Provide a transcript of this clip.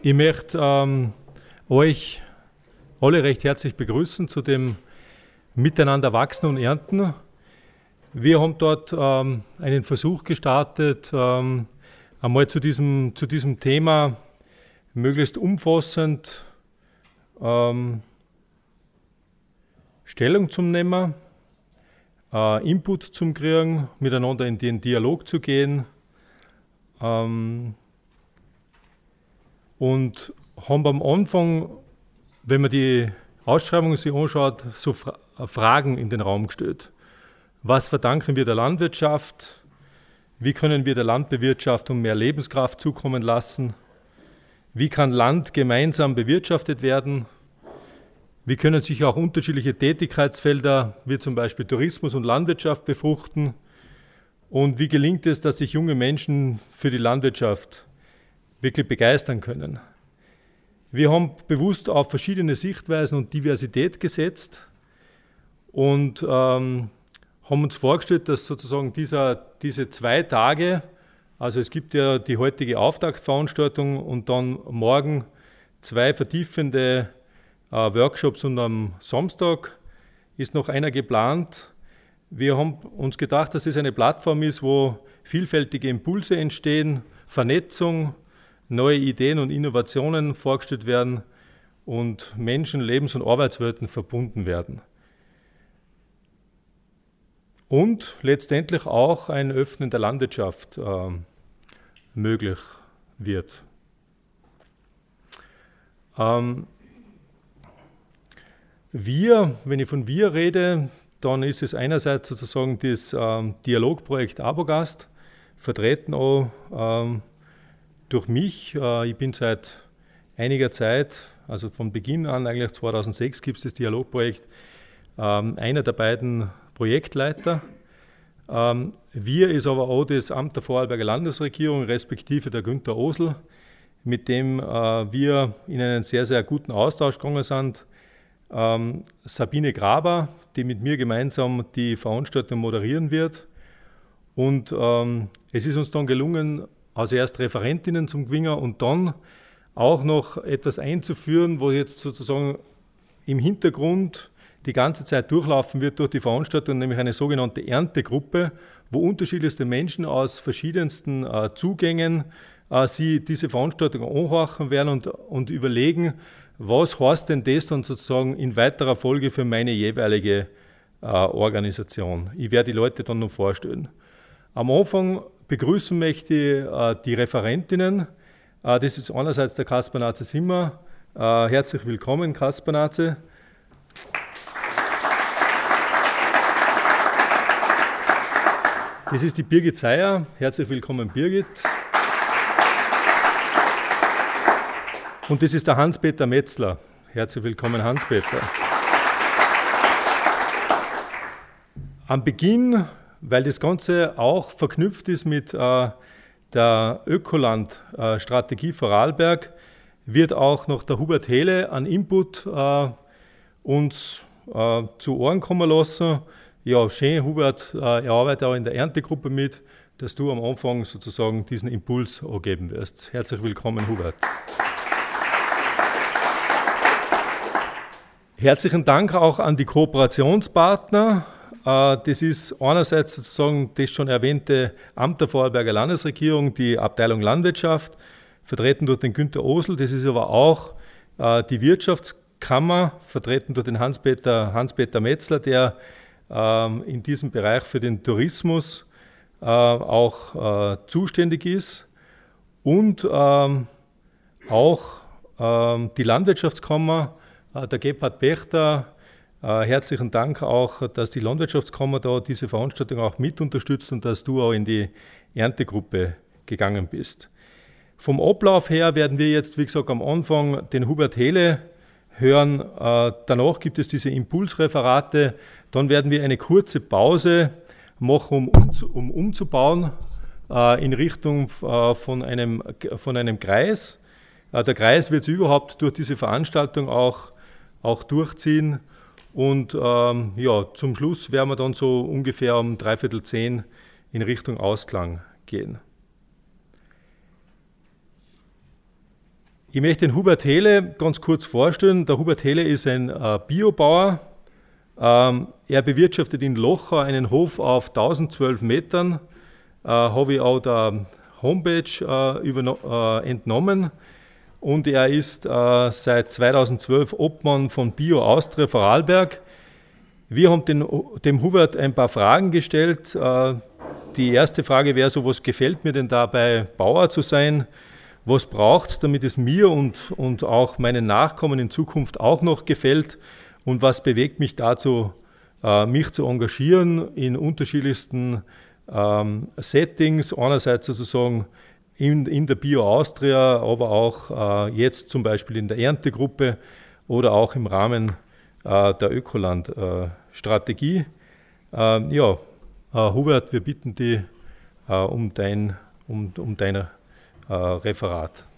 Ich möchte euch alle recht herzlich begrüßen zu dem Miteinander wachsen und ernten. Wir haben dort einen Versuch gestartet, einmal zu diesem Thema möglichst umfassend Stellung zu nehmen, Input zu kriegen, miteinander in den Dialog zu gehen und haben am Anfang, wenn man die Ausschreibung sich anschaut, so Fragen in den Raum gestellt. Was verdanken wir der Landwirtschaft? Wie können wir der Landbewirtschaftung mehr Lebenskraft zukommen lassen? Wie kann Land gemeinsam bewirtschaftet werden? Wie können sich auch unterschiedliche Tätigkeitsfelder, wie zum Beispiel Tourismus und Landwirtschaft, befruchten? Und wie gelingt es, dass sich junge Menschen für die Landwirtschaft wirklich begeistern können? Wir haben bewusst auf verschiedene Sichtweisen und Diversität gesetzt und haben uns vorgestellt, dass sozusagen diese 2 Tage, also es gibt ja die heutige Auftaktveranstaltung und dann morgen 2 vertiefende Workshops und am Samstag ist noch einer geplant. Wir haben uns gedacht, dass es eine Plattform ist, wo vielfältige Impulse entstehen, Vernetzung, neue Ideen und Innovationen vorgestellt werden und Menschen, Lebens- und Arbeitswelten verbunden werden. Und letztendlich auch ein Öffnen der Landwirtschaft möglich wird. Wenn ich von wir rede, dann ist es einerseits sozusagen das Dialogprojekt Abogast, vertreten auch durch mich. Ich bin seit einiger Zeit, also von Beginn an, eigentlich 2006 gibt es das Dialogprojekt, einer der beiden Projektleiter. Wir ist aber auch das Amt der Vorarlberger Landesregierung, respektive der Günther Osl, mit dem wir in einen sehr, sehr guten Austausch gegangen sind. Sabine Graber, die mit mir gemeinsam die Veranstaltung moderieren wird. Und es ist uns dann gelungen, also erst Referentinnen zum Gewinnen und dann auch noch etwas einzuführen, wo jetzt sozusagen im Hintergrund die ganze Zeit durchlaufen wird durch die Veranstaltung, nämlich eine sogenannte Erntegruppe, wo unterschiedlichste Menschen aus verschiedensten Zugängen sie diese Veranstaltung anhören werden und überlegen, was heißt denn das dann sozusagen in weiterer Folge für meine jeweilige Organisation. Ich werde die Leute dann noch vorstellen. Am Anfang begrüßen möchte ich die Referentinnen. Das ist einerseits der Kaspar-Naze Simmer. Herzlich willkommen, Kaspar-Naze. Das ist die Birgit Seyer. Herzlich willkommen, Birgit. Und das ist der Hans-Peter Metzler. Herzlich willkommen, Hans-Peter. Am Beginn, weil das Ganze auch verknüpft ist mit der Ökoland-Strategie Vorarlberg, wird auch noch der Hubert Hele an Input uns zu Ohren kommen lassen. Ja, schön, Hubert, er arbeitet auch in der Erntegruppe mit, dass du am Anfang sozusagen diesen Impuls angeben wirst. Herzlich willkommen, Hubert. Herzlichen Dank auch an die Kooperationspartner. Das ist einerseits sozusagen das schon erwähnte Amt der Vorarlberger Landesregierung, die Abteilung Landwirtschaft, vertreten durch den Günther Osl. Das ist aber auch die Wirtschaftskammer, vertreten durch den Hans-Peter Metzler, der in diesem Bereich für den Tourismus auch zuständig ist. Und auch die Landwirtschaftskammer, der Gebhard Pechter. Herzlichen Dank auch, dass die Landwirtschaftskammer da diese Veranstaltung auch mit unterstützt und dass du auch in die Erntegruppe gegangen bist. Vom Ablauf her werden wir jetzt, wie gesagt, am Anfang den Hubert Hele hören. Danach gibt es diese Impulsreferate. Dann werden wir eine kurze Pause machen, um umzubauen in Richtung von einem Kreis. Der Kreis wird sich überhaupt durch diese Veranstaltung auch durchziehen. Und zum Schluss werden wir dann so ungefähr um 9:45 in Richtung Ausklang gehen. Ich möchte den Hubert Hele ganz kurz vorstellen. Der Hubert Hele ist ein Biobauer. Er bewirtschaftet in Lochau einen Hof auf 1012 Metern. Habe ich auch der Homepage entnommen. Und er ist seit 2012 Obmann von Bio Austria Vorarlberg. Wir haben dem Hubert ein paar Fragen gestellt. Die erste Frage wäre so, was gefällt mir denn dabei, Bauer zu sein? Was braucht es, damit es mir und auch meinen Nachkommen in Zukunft auch noch gefällt? Und was bewegt mich dazu, mich zu engagieren in unterschiedlichsten Settings? Einerseits sozusagen in der Bio Austria, aber auch jetzt zum Beispiel in der Erntegruppe oder auch im Rahmen der Ökoland-Strategie. Hubert, wir bitten dich um dein Referat.